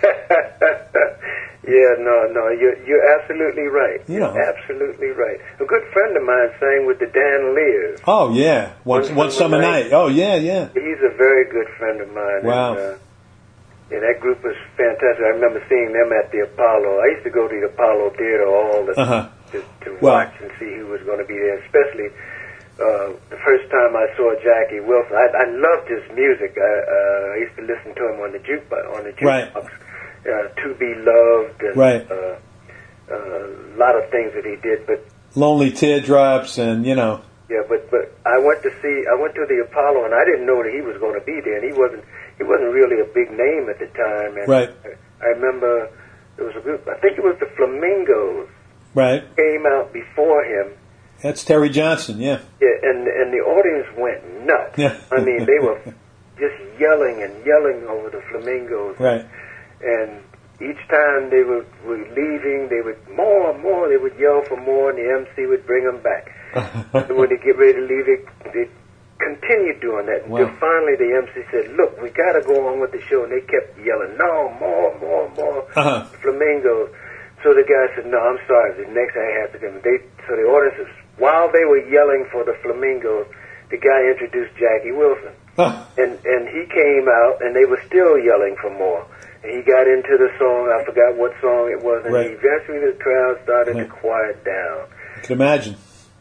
Yeah, no, no, you're, you're absolutely right. You know. You're absolutely right. A good friend of mine sang with the Dan Lears. Oh, yeah. One, one, one summer night. night. Oh, yeah, yeah. He's a very good friend of mine. Wow. And, uh, yeah, that group was fantastic. I remember seeing them at the Apollo. I used to go to the Apollo Theater all the uh-huh. to, to well, watch and see who was going to be there, especially uh, the first time I saw Jackie Wilson. I, I loved his music. I, uh, I used to listen to him on the jukebox. On the jukebox. Right. Uh, to Be Loved, and right. uh, uh, a lot of things that he did, but Lonely Teardrops, and you know. Yeah, but but I went to see, I went to the Apollo, and I didn't know that he was going to be there, and he wasn't he wasn't really a big name at the time. And right. I, I remember there was a group, I think it was the Flamingos, right, came out before him. That's Terry Johnson, yeah. Yeah, and and the audience went nuts. Yeah. I mean, they were just yelling and yelling over the Flamingos. Right. And each time they were, were leaving, they would more and more. They would yell for more, and the M C would bring them back. And when they get ready to leave, they, they continued doing that. Until wow. finally the M C said, "Look, we got to go on with the show." And they kept yelling, "No, more, more, more." Uh-huh. Flamingos. So the guy said, "No, I'm sorry. The next I have to do." They so the audience, while they were yelling for the Flamingos, the guy introduced Jackie Wilson, oh. and and he came out, and they were still yelling for more. He got into the song, I forgot what song it was, and right. eventually the crowd started right. to quiet down. I can imagine.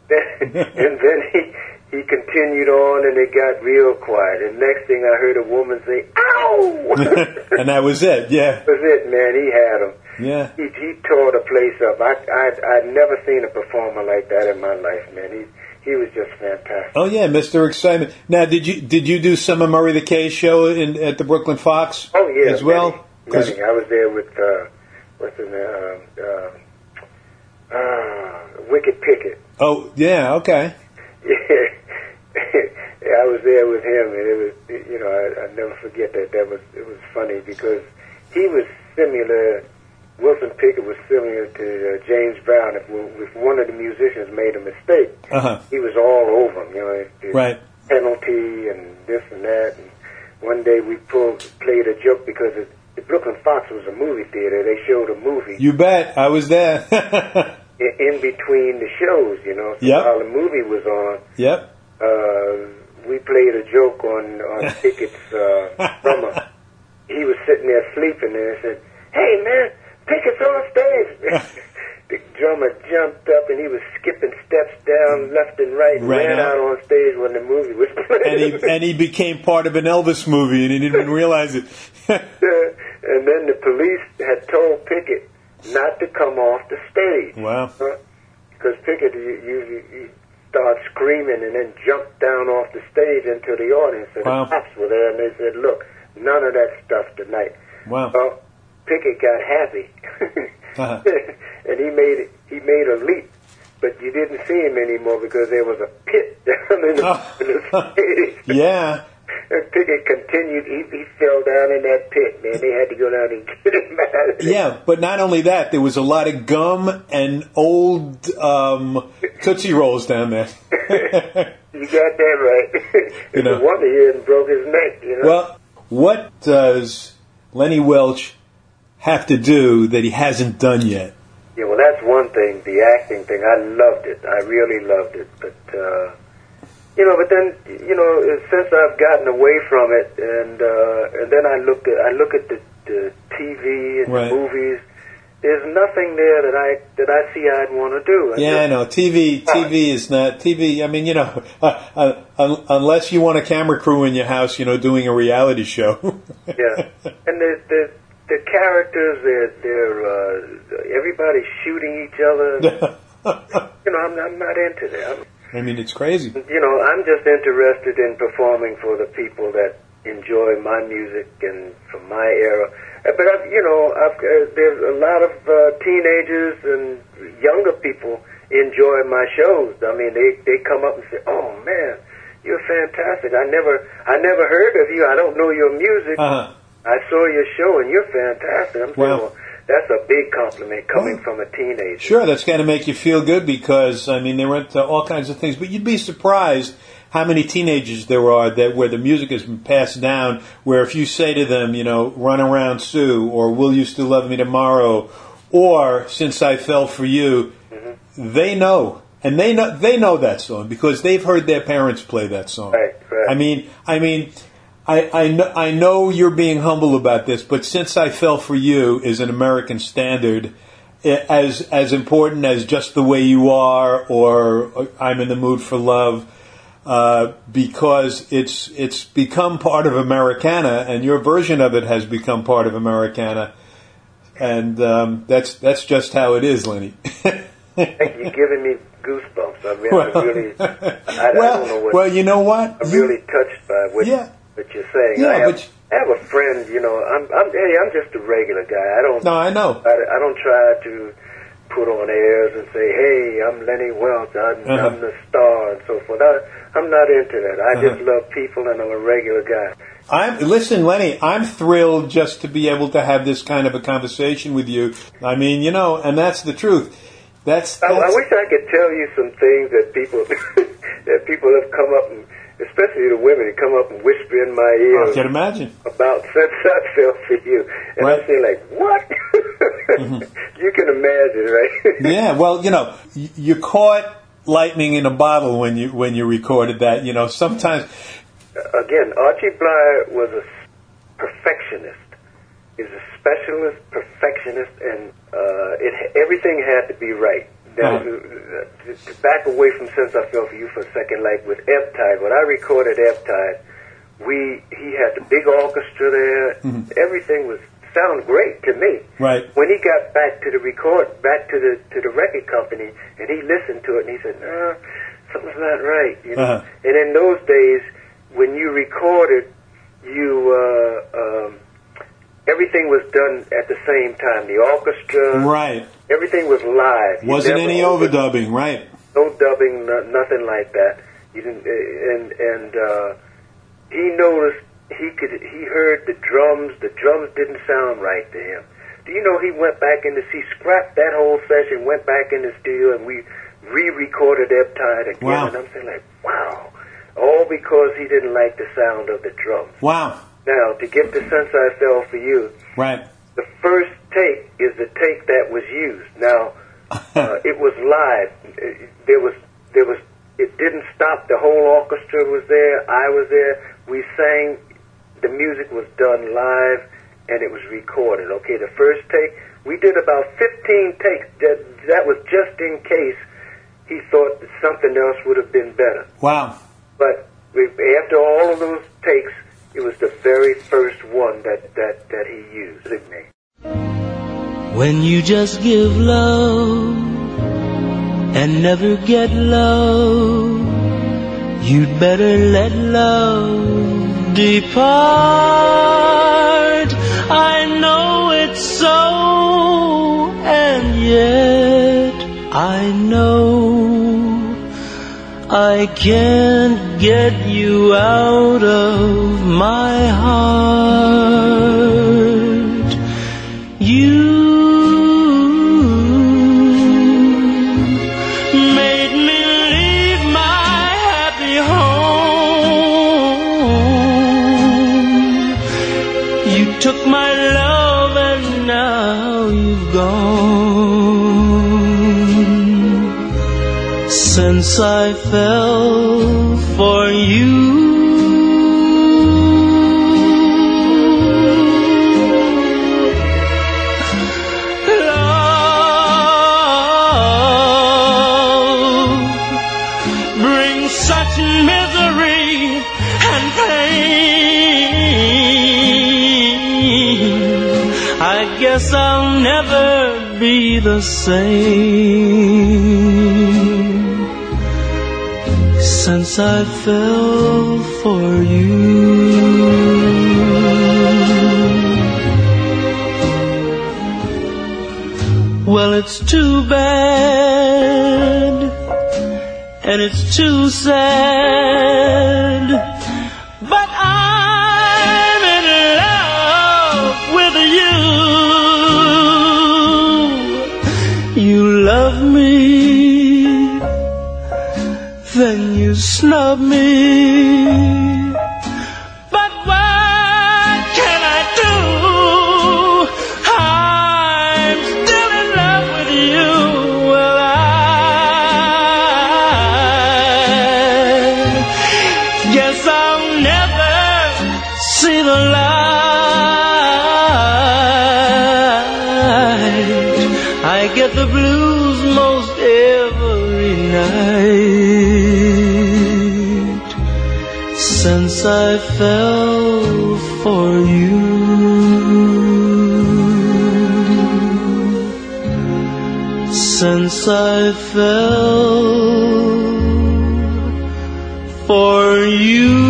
And then he he continued on, and it got real quiet. And next thing I heard a woman say, "Ow!" And that was it, yeah. That was it, man. He had him. Yeah. He, he tore the place up. I, I, I'd never seen a performer like that in my life, man. He he was just fantastic. Oh, yeah, Mister Excitement. Now, did you did you do some of Murray the K show in, at the Brooklyn Fox oh, yeah, as well? Many. I was there with, uh, what's his name, uh, uh, uh, Wicked Pickett. Oh, yeah, okay. Yeah. Yeah, I was there with him, and it was, you know, I, I never forget that. That was, it was funny because he was similar, Wilson Pickett was similar to uh, James Brown. If, if one of the musicians made a mistake, uh-huh. he was all over him, you know, the right. penalty and this and that. And one day we pulled, played a joke because it, the Brooklyn Fox was a movie theater. They showed a movie. You bet. I was there. in, in between the shows, you know. So yep. while the movie was on, yep. uh, we played a joke on, on Pickett's uh, drummer. He was sitting there sleeping there and said, "Hey, man, Pickett's on stage." The drummer jumped up and he was skipping steps down left and right and right ran out. out on stage when the movie was playing. And he, and he became part of an Elvis movie and he didn't even realize it. And then the police had told Pickett not to come off the stage. Wow. Huh? Because Pickett usually he start screaming and then jumped down off the stage into the audience. And wow. the cops were there, and they said, look, none of that stuff tonight. Wow. Well, Pickett got happy, uh-huh. and he made he made a leap, but you didn't see him anymore because there was a pit down in the, oh. in the stage. Yeah. And Pickett continued. He, he fell down in that pit, man. They had to go down and get him out of there. Yeah, but not only that, there was a lot of gum and old um, Tootsie Rolls down there. You got that right. It's You know. a wonder he hadn't broke his neck, you know. Well, what does Lenny Welch have to do that he hasn't done yet? Yeah, well, that's one thing, the acting thing. I loved it. I really loved it. But, uh, you know, but then, you know, since I've gotten away from it, and uh, and then I look at I look at the, the T V and Right. the movies, there's nothing there that I that I see I'd want to do. I Yeah, I just, know. T V, T V is not T V. I mean, you know, uh, uh, un- unless you want a camera crew in your house, you know, doing a reality show. Yeah, and the the the characters, they're they're uh, everybody's shooting each other. You know, I'm I'm not into that. I'm, I mean, it's crazy. You know, I'm just interested in performing for the people that enjoy my music and from my era. Uh, But, I've, you know, I've, uh, there's a lot of uh, teenagers and younger people enjoy my shows. I mean, they, they come up and say, oh, man, you're fantastic. I never I never heard of you. I don't know your music. Uh-huh. I saw your show, and you're fantastic. I'm saying, Wow. well, that's a big compliment coming from a teenager. Sure, that's got to make you feel good because, I mean, they were into all kinds of things. But you'd be surprised how many teenagers there are that where the music has been passed down, where if you say to them, you know, Run Around Sue, or Will You Still Love Me Tomorrow, or Since I Fell for You, mm-hmm. they know. And they know they know that song because they've heard their parents play that song. Right, right. I mean, I mean, I, I, know, I know you're being humble about this, but Since I Fell for You is an American standard, as as important as Just the Way You Are or I'm in the Mood for Love, uh, because it's it's become part of Americana, and your version of it has become part of Americana, and um, that's that's just how it is, Lenny. You're giving me goosebumps. I mean, Well, I really, I, well, I don't know what. well, you know what? I'm really touched by what, Yeah. what you're saying. Yeah, I have, but- I have a friend. You know, I'm, I'm, hey, I'm just a regular guy. I don't. No, I know. I, I don't try to put on airs and say, "Hey, I'm Lenny Welch. I'm, Uh-huh. I'm the star," and so forth. I, I'm not into that. I Uh-huh. just love people, and I'm a regular guy. I'm listen, Lenny. I'm thrilled just to be able to have this kind of a conversation with you. I mean, you know, and that's the truth. That's, that's I, I wish I could tell you some things that people that people have come up and, especially the women, that come up and whisper in my ear I can imagine. about Since I Fell for You, and Right. I'm saying like, what? Mm-hmm. You can imagine, right? Yeah, well, you know, y- you caught lightning in a bottle when you when you recorded that. You know, sometimes. Again, Archie Bleier was a perfectionist. He's a specialist, perfectionist, and uh, it everything had to be right. Now, Uh-huh. to, to back away from Since I Fell for You for a second, like with Eptide, when I recorded Eptide, we he had the big orchestra there. Mm-hmm. Everything was sounded great to me. Right. When he got back to the record, back to the to the record company, and he listened to it, and he said, "No, something's not right." You know. Uh-huh. And in those days, when you recorded, you uh, um, everything was done at the same time. The orchestra, Right. everything was live. You Wasn't never any over- overdubbing, right? No dubbing, no, nothing like that. You didn't, uh, and and uh, he noticed he could he heard the drums. The drums didn't sound right to him. Do you know he went back in the he scrapped that whole session, went back in the studio, and we re-recorded Eptide again. Wow. And I'm saying like, wow, all because he didn't like the sound of the drums. Wow. Now to get to Since I Fell for You, Right. the first take is the take that was used. Now, uh, it was live. There was, there was. It didn't stop. The whole orchestra was there. I was there. We sang. The music was done live, and it was recorded. Okay, the first take. We did about fifteen takes. That, that was just in case he thought that something else would have been better. Wow. But we, after all of those takes, it was the very first one that, that, that he used. It made. When you just give love and never get low, you'd better let love depart. I know it's so, and yet I know I can't get you out of my heart. You made me leave my happy home. You took my love and now you've gone. Since I fell for you, such misery and pain, I guess I'll never be the same since I fell for you. Well, it's too bad and it's too sad, but I'm in love with you. You love me, then you snub me, but what can I do? I'm still in love with you. Well, I guess I'll never see the light. I get the blues most every night since I fell for you. Since I fell for you.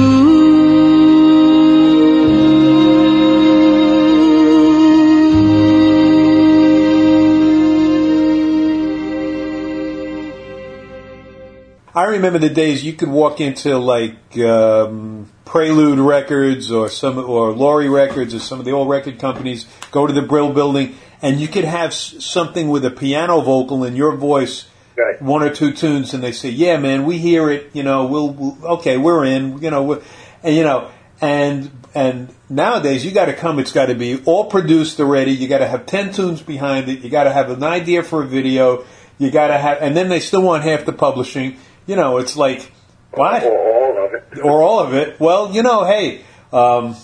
I remember the days you could walk into like um, Prelude Records or some or Laurie Records or some of the old record companies, go to the Brill Building, and you could have s- something with a piano vocal in your voice. Right. One or two tunes, and they say, "Yeah, man, we hear it. You know, we'll, we'll okay, we're in. You know, we're, and you know, and and nowadays you got to come. It's got to be all produced already. You got to have ten tunes behind it. You got to have an idea for a video. You got to have, and then they still want half the publishing. You know, it's like what? Or all of it. Or all of it. Well, you know, hey, um,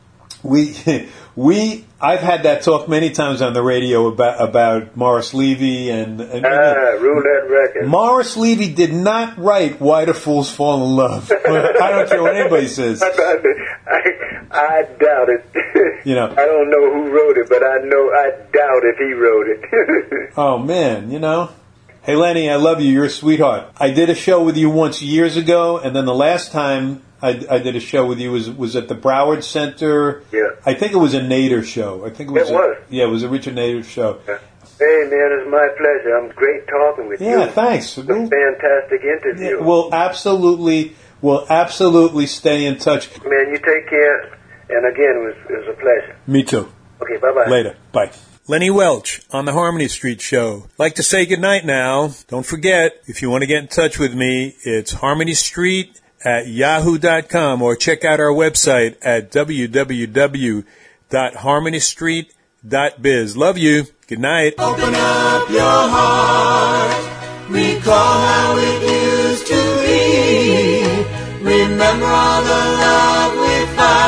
we we. I've had that talk many times on the radio about about Morris Levy and, and ah, Roulette Records. Morris Levy did not write "Why Do Fools Fall in Love." I don't care what anybody says. I, I, I doubt it. You know, I don't know who wrote it, but I know I doubt if he wrote it. Oh man, you know. Hey Lenny, I love you. You're a sweetheart. I did a show with you once years ago, and then the last time I, I did a show with you was was at the Broward Center. Yeah. I think it was a Nader show. I think it was. It was. A, yeah, it was a Richard Nader show. Yeah. Hey man, it's my pleasure. I'm great talking with yeah, you. Yeah, thanks. It was a fantastic interview. Yeah, we'll absolutely, we'll absolutely stay in touch. Man, you take care. And again, it was, it was a pleasure. Me too. Okay, bye bye. Later. Bye. Lenny Welch on the Harmony Street Show. Like to say goodnight now. Don't forget, if you want to get in touch with me, it's harmony street at yahoo dot com, or check out our website at w w w dot harmony street dot biz. Love you. Good night. Open up your heart. Recall how it used to be. Remember all the love we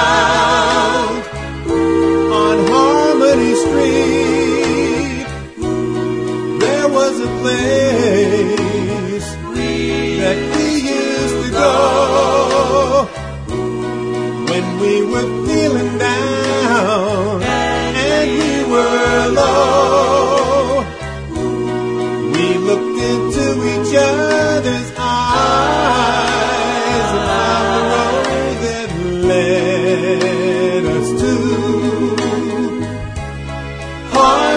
found on Harmony Street. There was a place that we used to go when we were feeling down and we were low. We looked into each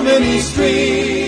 Harmony Street.